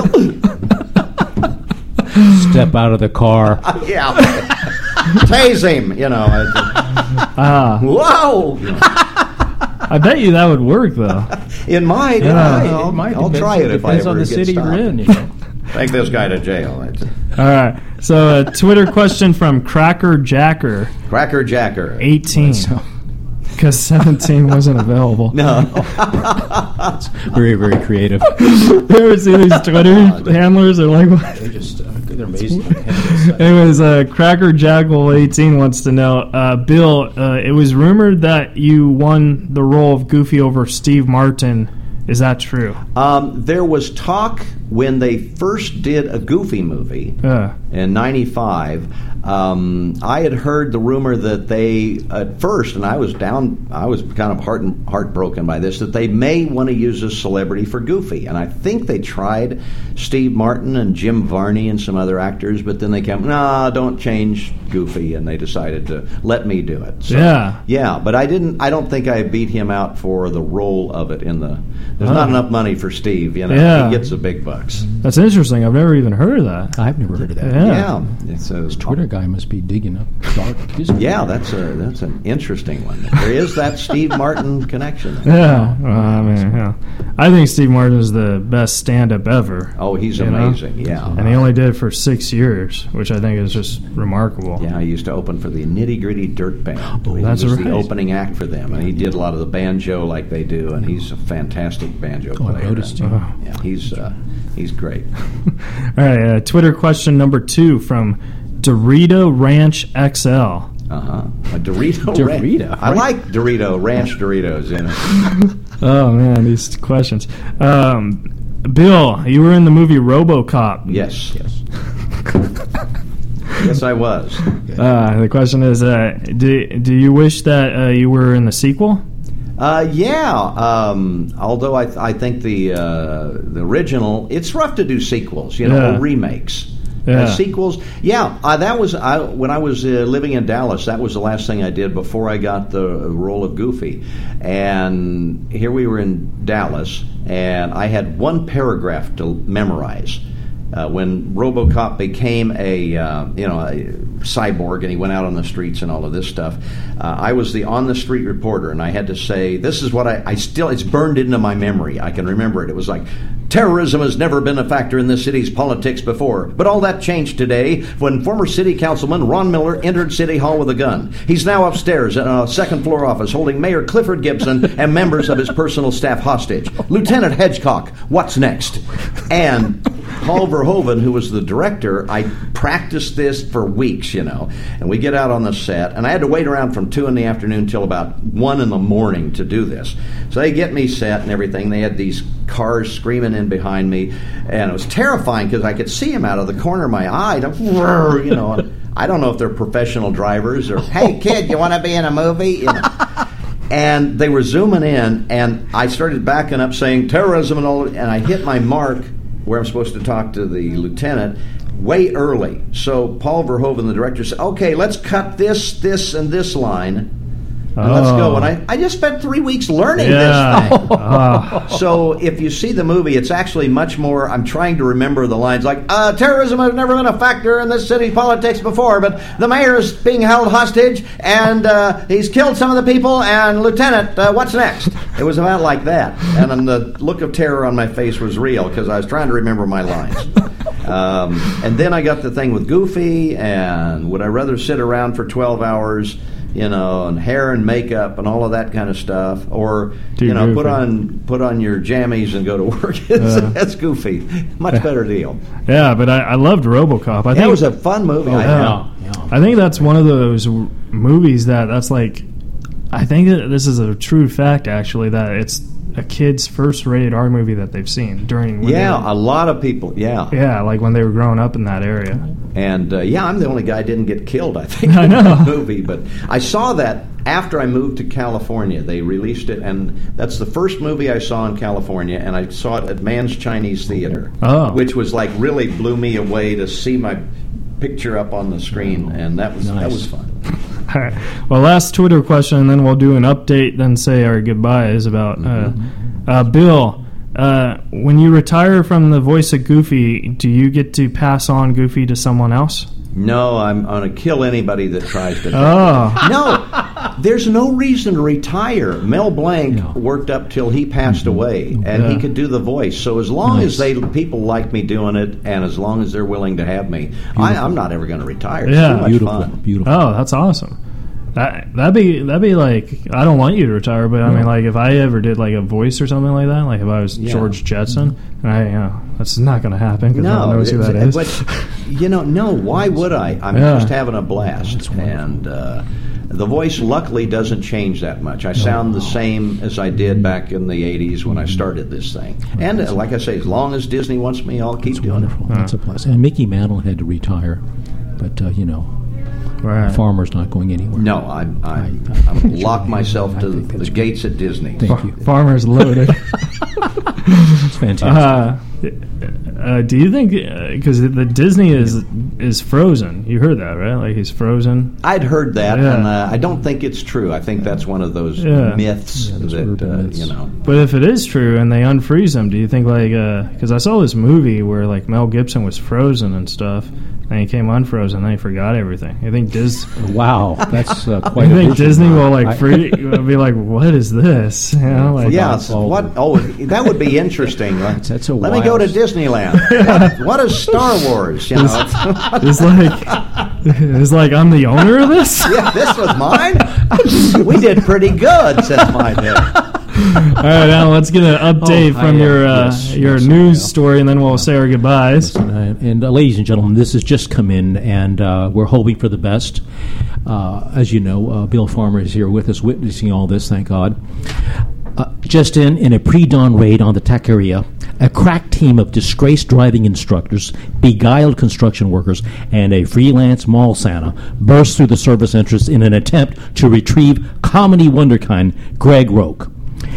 Step out of the car. Yeah. Tase him. You know. I, ah, whoa. I bet you that would work though. It might. Yeah. Yeah, I'll, It might. I'll Depends- try it if I depends ever on the get city stopped. you're in. You know. Take this guy to jail. That's it. All right. So a Twitter question from Cracker Jacker, Cracker Jacker. eighteen, because seventeen wasn't available. No. Very, very creative. You ever see these Twitter handlers? They're like, what? They're just uh, they're amazing. Anyways, uh, Cracker Jackal eighteen wants to know, uh, Bill, uh, it was rumored that you won the role of Goofy over Steve Martin. Is that true? Um, there was talk when they first did a Goofy movie Yeah. in ninety-five. Um, I had heard the rumor that they, at first, and I was down, I was kind of heart heartbroken by this, that they may want to use a celebrity for Goofy. And I think they tried Steve Martin and Jim Varney and some other actors, but then they came, nah, don't change Goofy, and they decided to let me do it. So, Yeah. Yeah, but I didn't, I don't think I beat him out for the role of it in the, there's not Oh. enough money for Steve, you know. Yeah. He gets the big bucks. That's interesting. I've never even heard of that. I've never heard of that. Yeah. Yeah, it's a Twitter guy must be digging up dark. Yeah, that's a that's an interesting one. There is that Steve Martin connection. there. Yeah. Well, I mean, yeah. I think Steve Martin is the best stand-up ever. Oh, he's You know? amazing. Yeah, And he only did it for six years, which I think is just remarkable. yeah. He used to open for the Nitty Gritty Dirt Band. Oh, he that's was right. the opening act for them, and he did a lot of the banjo like they do. And he's a fantastic banjo Oh, I player. noticed And, him. yeah, he's uh, he's great. All right. Uh, Twitter question number two from Dorito Ranch X L. Uh huh. A Dorito. Dorito, Ranch. I right? like Dorito Ranch Doritos. You know. Oh man, these questions. Um, Bill, you were in the movie RoboCop. Yes. Yes. Yes, I was. Uh, the question is, uh, do do you wish that uh, you were in the sequel? Uh, yeah. Um, although I, th- I think the uh, the original, it's rough to do sequels, you know, Yeah. or remakes. Yeah. Uh, sequels, yeah. Uh, that was I, when I was uh, living in Dallas. That was the last thing I did before I got the role of Goofy. And here we were in Dallas, and I had one paragraph to memorize. Uh, when RoboCop became a uh, you know a cyborg and he went out on the streets and all of this stuff, uh, I was the on the street reporter, and I had to say, this is what I, I still it's burned into my memory. I can remember it. It was like, terrorism has never been a factor in this city's politics before, but all that changed today when former city councilman Ron Miller entered City Hall with a gun. He's now upstairs in a second floor office holding Mayor Clifford Gibson and members of his personal staff hostage. Lieutenant Hedgecock, what's next? And Paul Verhoeven, who was the director, I practiced this for weeks, you know, and we get out on the set, and I had to wait around from two in the afternoon till about one in the morning to do this. So they get me set and everything. They had these cars screaming in behind me, and it was terrifying because I could see them out of the corner of my eye, you know, and I don't know if they're professional drivers or, hey, kid, you want to be in a movie? You know. And they were zooming in, and I started backing up saying terrorism and all, and I hit my mark where I'm supposed to talk to the lieutenant way early. So Paul Verhoeven, the director, said, okay, let's cut this, this, and this line, and oh. let's go. And I, I just spent three weeks learning yeah. this thing. oh. So if you see the movie, it's actually much more, I'm trying to remember the lines, like, uh, terrorism has never been a factor in this city's politics before, but the mayor is being held hostage, and uh, he's killed some of the people, and Lieutenant, uh, what's next? It was about like that. And then the look of terror on my face was real, because I was trying to remember my lines. Um, and then I got the thing with Goofy, and would I rather sit around for twelve hours, you know, and hair and makeup and all of that kind of stuff, or Too you know, goofy. put on put on your jammies and go to work. It's, Uh, that's goofy. Much better deal. Yeah, but I, I loved RoboCop. I That think was a fun movie. Oh, I yeah. know. Yeah. I think that's one of those w- movies that that's like. I think that this is a true fact, actually, that it's a kid's first rated R movie that they've seen during. when Yeah, they were- a lot of people. Yeah, yeah, like when they were growing up in that area. and uh, yeah, I'm the only guy who didn't get killed, I think, I in know. that movie. But I saw that after I moved to California. They released it, and that's the first movie I saw in California, and I saw it at Mann's Chinese Theater, Oh. which was like really blew me away to see my picture up on the screen, and that was that Nice. was fun. All right. Well, last Twitter question, and then we'll do an update, then say our goodbyes about uh, uh, Bill. Uh, when you retire from the voice of Goofy, do you get to pass on Goofy to someone else? No, I'm going to kill anybody that tries to. Oh, No, there's no reason to retire. Mel Blanc Yeah. worked up till he passed away, and he Yeah. could do the voice. So as long Nice. as they people like me doing it, and as long as they're willing to have me, I, I'm not ever going to retire. It's Yeah. too much Beautiful, fun. beautiful. oh, that's awesome. That that'd be that'd be like, I don't want you to retire, but I mean, like, if I ever did like a voice or something like that, like if I was Yeah. George Jetson, and I, you know, that's not going to happen because no one No, knows who that it's- is. but you know, no. Why would I? I'm Yeah. just having a blast, and uh, the voice luckily doesn't change that much. I sound the same as I did back in the eighties when I started this thing. And uh, like I say, as long as Disney wants me, I'll keep It's doing wonderful. it. That's a plus. And Mickey Mantle had to retire, but uh, you know, Right. Farmer's not going anywhere. No, I'm I'm, I- I'm lock myself I to think the, that's the gates at Disney. Thank Far- you. Farmer's loaded. It's fantastic. Uh, uh, do you think because the Disney is is frozen? You heard that, right? Like he's frozen. I'd heard that, Yeah. and uh, I don't think it's true. I think that's one of those Yeah. myths Yeah, those that urban uh, myths. you know. But if it is true and they unfreeze him, do you think like because I saw this movie where like Mel Gibson was frozen and stuff, and he came unfrozen, and then he forgot everything. You think Dis? Wow, that's uh, quite. You a think vision. Disney will like I- free? will be like, what is this? You know, like Yeah, Forgot all what? the- Oh, that would be interesting. Right? That's- that's a Let me go wild- to Disneyland. what, what is Star Wars? You know, it's like it's like I'm the owner of this. yeah, this was mine. We did pretty good since my day. All right, Alan, let's get an update Oh, from I, uh, your uh, yes, your yes, news yeah. story, and then we'll say our goodbyes. Uh, and uh, ladies and gentlemen, this has just come in, and uh, we're hoping for the best. Uh, as you know, uh, Bill Farmer is here with us, witnessing all this. Thank God. Uh, just in, in a pre-dawn raid on the tech area, a crack team of disgraced driving instructors, beguiled construction workers, and a freelance mall Santa burst through the service entrance in an attempt to retrieve comedy wonderkind Greg Roke.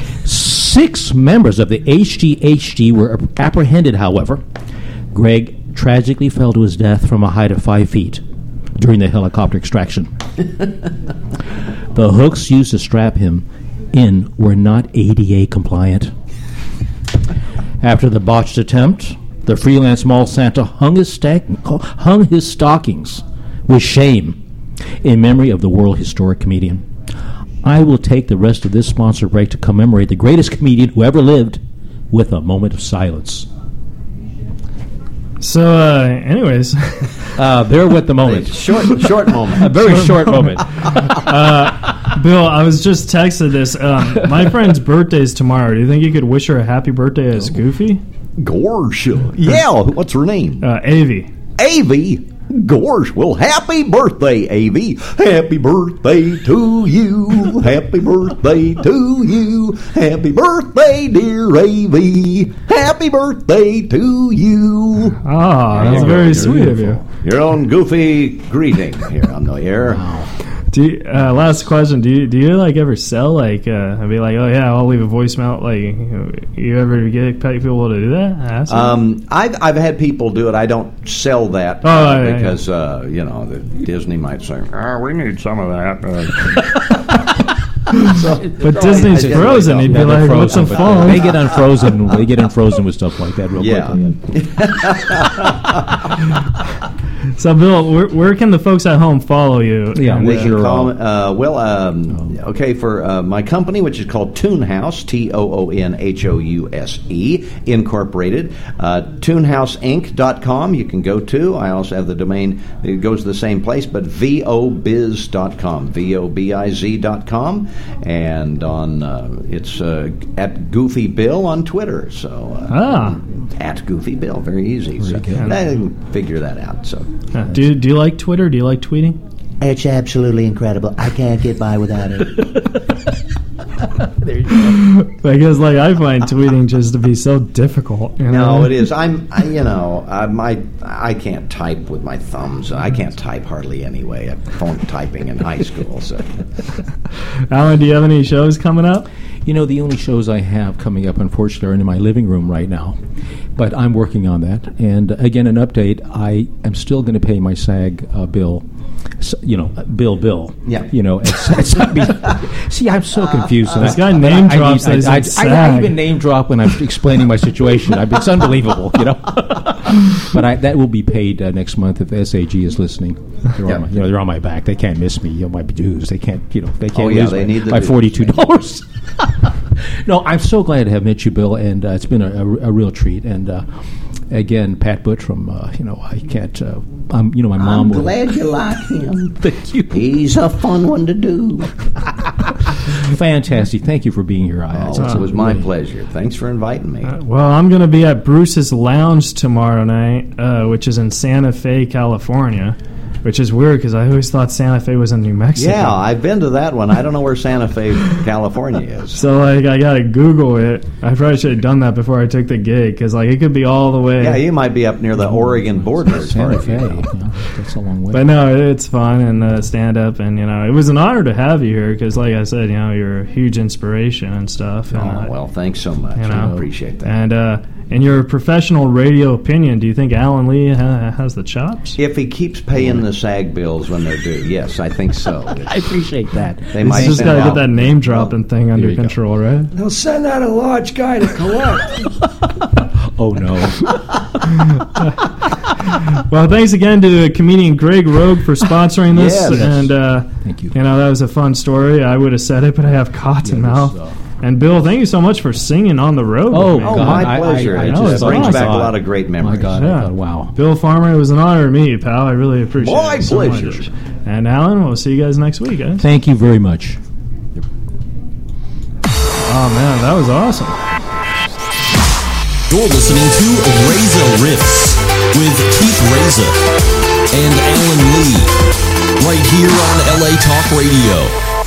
Six members of the H G H G were apprehended, however. Greg tragically fell to his death from a height of five feet during the helicopter extraction. The hooks used to strap him in were not A D A compliant. After the botched attempt, the freelance mall Santa hung his, stack, hung his stockings with shame in memory of the world historic comedian. I will take the rest of this sponsor break to commemorate the greatest comedian who ever lived with a moment of silence. So, uh, anyways, uh, bear with the moment. Short, short moment. A very short, short moment. uh, Bill, I was just texted this. Um, my friend's birthday is tomorrow. Do you think you could wish her a happy birthday as Goofy? Gorsh. Yeah. What's her name? Uh, Avi. Avi. Gorsh. Well, happy birthday, Avi. Happy birthday to you. Happy birthday to you. Happy birthday, dear Avi. Happy birthday to you. Ah, that's very sweet of you. Your own Goofy greeting here on the air. Wow. Do you, uh, last question. Do you do you like ever sell like uh, and be like, oh yeah, I'll leave a voicemail? Like, you ever get people to do that? Um, I've I've had people do it. I don't sell that oh, uh, yeah, because yeah. Uh, you know the Disney might say, oh, we need some of that. Uh, so, but Disney's Frozen. He'd be like, frozen, what's a phone? They get unfrozen. They get unfrozen with stuff like that real yeah. quickly. So, Bill, where, where can the folks at home follow you? Yeah, they can call. Uh, well, um, okay, for uh, my company, which is called Toon House, T O O N H O U S E, Incorporated, uh, toon house inc dot com. You can go to. I also have the domain. It goes to the same place, but vobiz dot com, V O B I Z dot com, and on uh, it's uh, at Goofy Bill on Twitter. So uh, ah. at Goofy Bill, very easy. So I can figure that out. So. Uh, do you, do you like Twitter? Do you like tweeting? It's absolutely incredible. I can't get by without it. There you go. Because like I find tweeting just to be so difficult. You know? No, it is. I'm, I, you know, I, my I can't type with my thumbs. I can't type hardly anyway. I phone typing in high school. So, Alan, do you have any shows coming up? You know, the only shows I have coming up, unfortunately, are in my living room right now. But I'm working on that. And again, an update, I am still going to pay my SAG uh, bill, so, you know, bill, bill. Yeah. You know, it's, it's not be, see, I'm so confused. Uh, this guy name drops. I, I, I, I, I even name drop when I'm explaining my situation. I, it's unbelievable, you know. But I, that will be paid uh, next month if S A G is listening. They're, yeah. on my, you know, they're on my back. They can't miss me. You know, my dues. They can't, you know, they can't oh, yeah, lose they my, need the my dues, forty-two dollars. No, I'm so glad to have met you, Bill, and uh, it's been a, a, a real treat. And uh, again, Pat Buttram, uh, you know, I can't. Uh, I'm, you know, my mom. I'm will, glad you like him. Thank you. He's a fun one to do. Fantastic. Thank you for being here. I, oh, it was my pleasure. Thanks for inviting me. Uh, well, I'm going to be at Bruce's Lounge tomorrow night, uh, which is in Santa Fe, California. Which is weird because I always thought Santa Fe was in New Mexico. Yeah, I've been to that one. I don't know where Santa Fe, California is. So, like, I got to Google it. I probably should have done that before I took the gig because, like, it could be all the way. Yeah, you might be up near the Oregon border. As far Santa as you Fe. know. Yeah, that's a long way. But no, it's fun and uh, stand-up. And, you know, it was an honor to have you here because, like I said, you know, you're a huge inspiration and stuff. And, oh, uh, well, thanks so much. You know, I appreciate that. And, uh, in your professional radio opinion, do you think Alan Lee ha- has the chops? If he keeps paying the SAG bills when they're due, yes, I think so. I appreciate that. They He's might just got to out. get that name dropping oh, thing under control, go. Right? They'll send out a large guy to collect. Oh, no. Well, thanks again to comedian Greg Rogue for sponsoring this. Yes. And, uh, Thank you. You know, that was a fun story. I would have said it, but I have cotton yeah, mouth. This, uh, And Bill, thank you so much for singing on the road. Oh, with me. Oh, God, my I- pleasure. I- I it just just brings thought- back a lot of great memories. My God, Yeah. I thought, wow. Bill Farmer, it was an honor to meet you, pal. I really appreciate My it. so pleasure. much. And Alan, we'll see you guys next week, guys. Thank you very much. Oh, man, that was awesome. You're listening to Reza Riffs with Keith Reza and Alan Lee right here on L A Talk Radio.